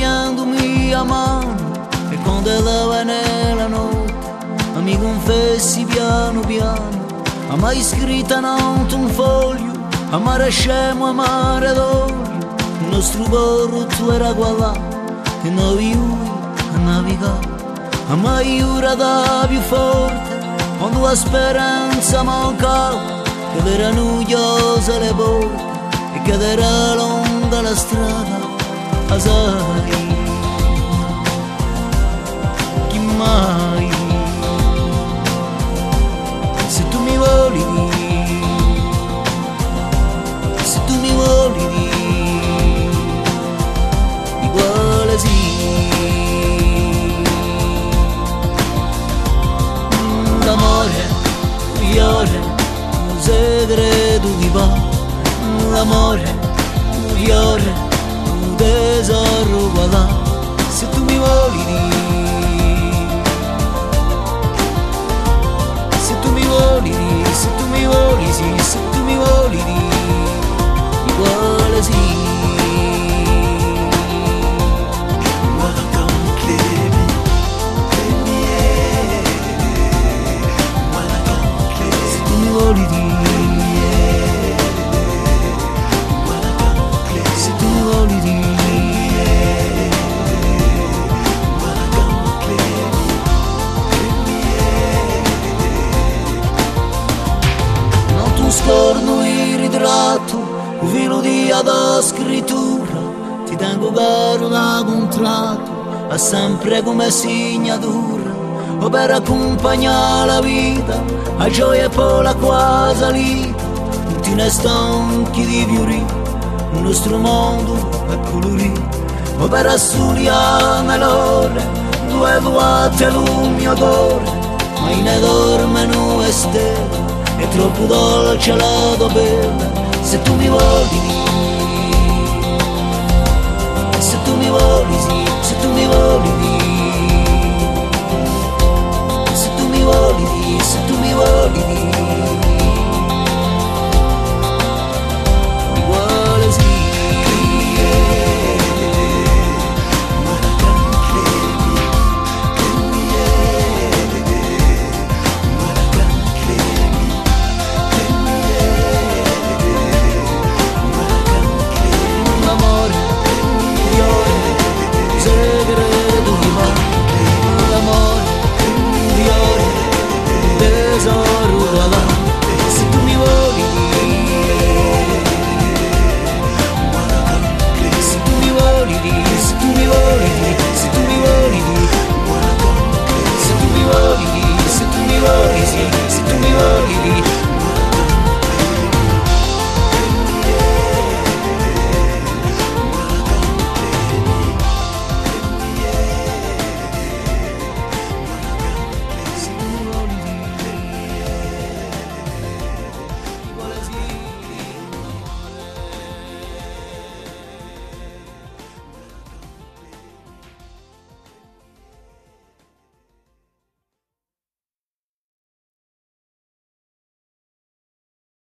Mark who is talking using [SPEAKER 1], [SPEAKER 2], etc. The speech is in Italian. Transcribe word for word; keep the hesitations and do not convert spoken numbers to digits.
[SPEAKER 1] prendendomi a mano e quando lava nella notte mi confessi piano piano, a mai scritta non un foglio, amare scemo, amare d'olio, il nostro porto era qua e noi a navigare, a mai ora da più forte, quando la speranza mancava, che era noiosa le porte e che era lunga la strada, a sai, chi mai? Se tu mi vuoi dire, se tu mi vuoi dire, di quale sì, l'amore, un fiore, un segreto di pa, l'amore, un fiore, un tesoro qua, se tu mi vuoi dire. Se tu mi vuoi, sì, se tu mi vuoi di quale sì.
[SPEAKER 2] Welcome, Cleary, welcome, Cleary.
[SPEAKER 1] Se tu mi vuoi di, se tu mi vuoi di, scorno il ritratto, un filo di ad scrittura, ti tengo caro da contratto, a sempre come signatura, o per accompagnare la vita, a gioia e poi la qua salita, non ti ne stanchi di fiorire, il nostro mondo è colorito, o per assuliare l'ore, due vuote il mio cuore, ma in dorme nu e stelle, è troppo dolce la tua bella, se tu mi vuoi, se tu mi vuoi,